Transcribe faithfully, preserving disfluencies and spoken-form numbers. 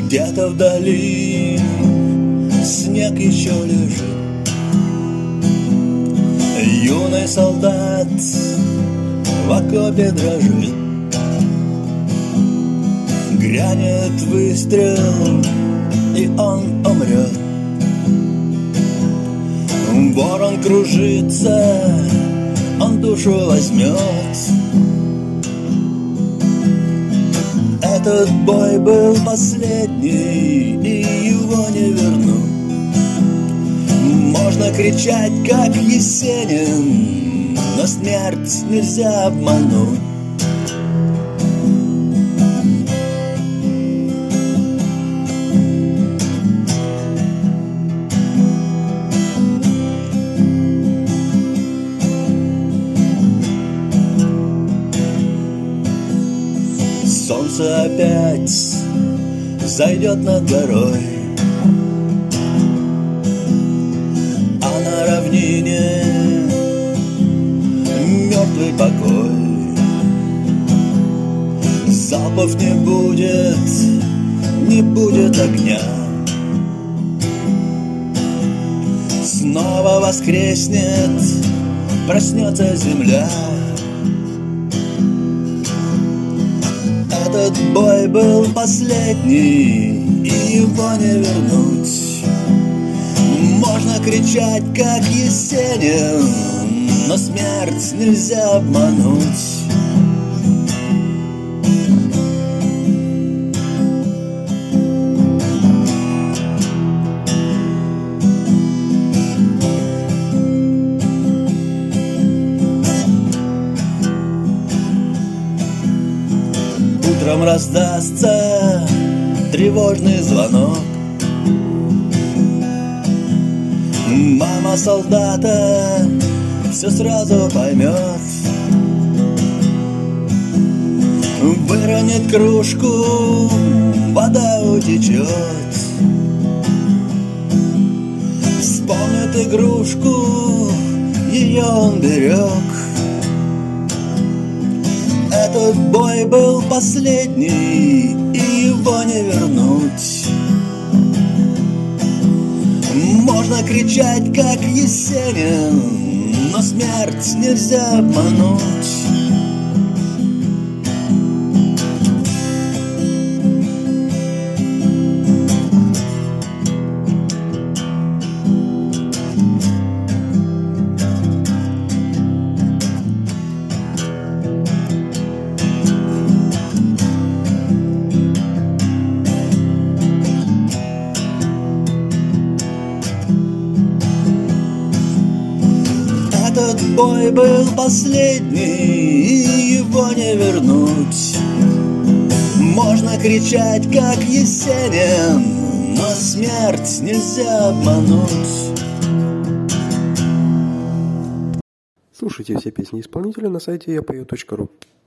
Где-то вдали снег еще лежит. Юный солдат в окопе дрожит. Грянет выстрел, и он умрет. Ворон кружится, он душу возьмет. Этот бой был последний, и его не вернуть. Можно кричать, как Есенин, но смерть нельзя обмануть. Солнце опять зайдет над горой, а на равнине мертвый покой. Залпов не будет, не будет огня. Снова воскреснет, проснется земля. Этот бой был последний, и его не вернуть. Можно кричать, как Есенин, но смерть нельзя обмануть. Утром раздастся тревожный звонок. Мама солдата все сразу поймет. Выронит кружку, вода утечет. Вспомнит игрушку, ее он берег. Этот бой был последний, и его не вернуть. Можно кричать, как Есенин, но смерть нельзя обмануть. Этот бой был последний, и его не вернуть. Можно кричать, как Есенин, но смерть нельзя обмануть. Слушайте все песни исполнителя на сайте я пою точка ру.